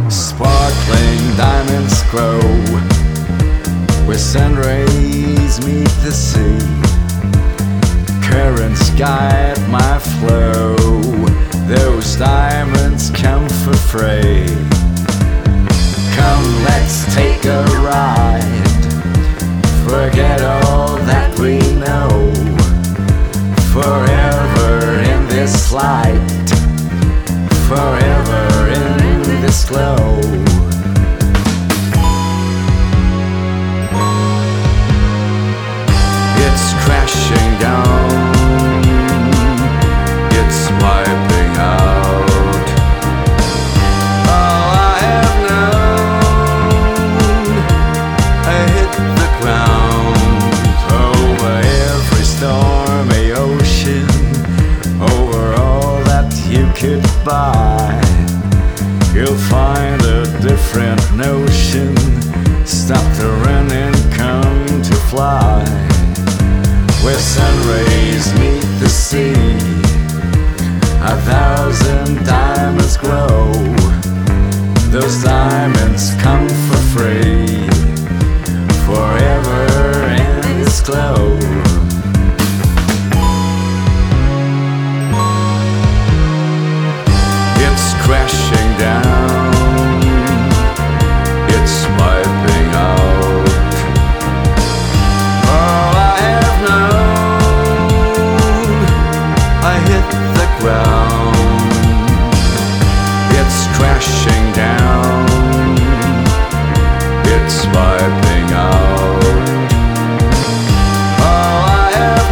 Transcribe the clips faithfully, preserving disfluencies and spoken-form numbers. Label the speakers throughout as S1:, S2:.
S1: Sparkling diamonds grow where sun rays meet the sea. Currents guide my flow. Those diamonds come for free. Come, let's take a ride. Forget all that we know. Forever in this light. Forever in this glow. It's crashing down. It's wiping out all I have known. I hit the ground over every stormy ocean, over all that you could buy. You'll find a different notion. Stop to run and come to fly. Where sun rays meet the sea, a thousand diamonds glow. Those diamonds come for free. Forever in this glow. It's crashing down. It's wiping out all I have known. I hit the ground. It's crashing down. It's wiping out all I have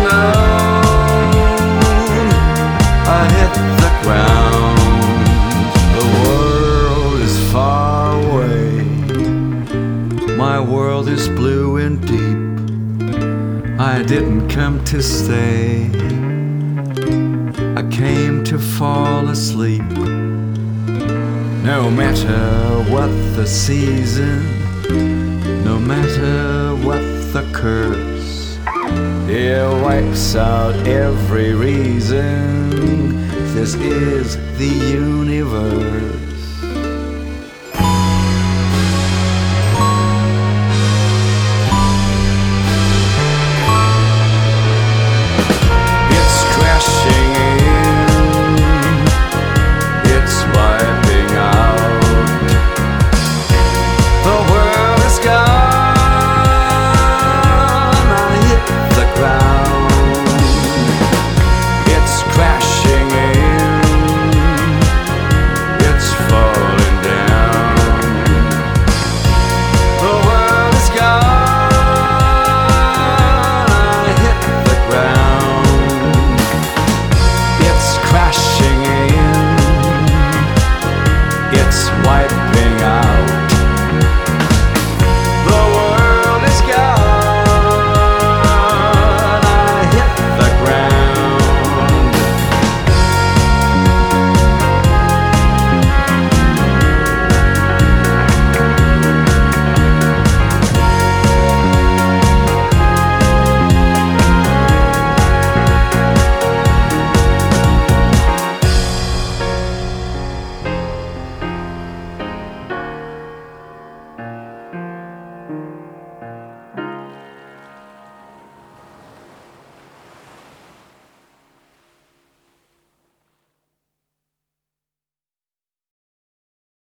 S1: known. I hit the ground. The world is far away. My world is blue and deep. I didn't come to stay. I came to fall asleep. No matter what the season, no matter what the curse, it wipes out every reason. This is the universe. It's crashing in. It's wiping out. The world is gone. I hit the ground. It's crashing in. It's falling down. The world is gone. I hit the ground. It's crashing in. It's wiping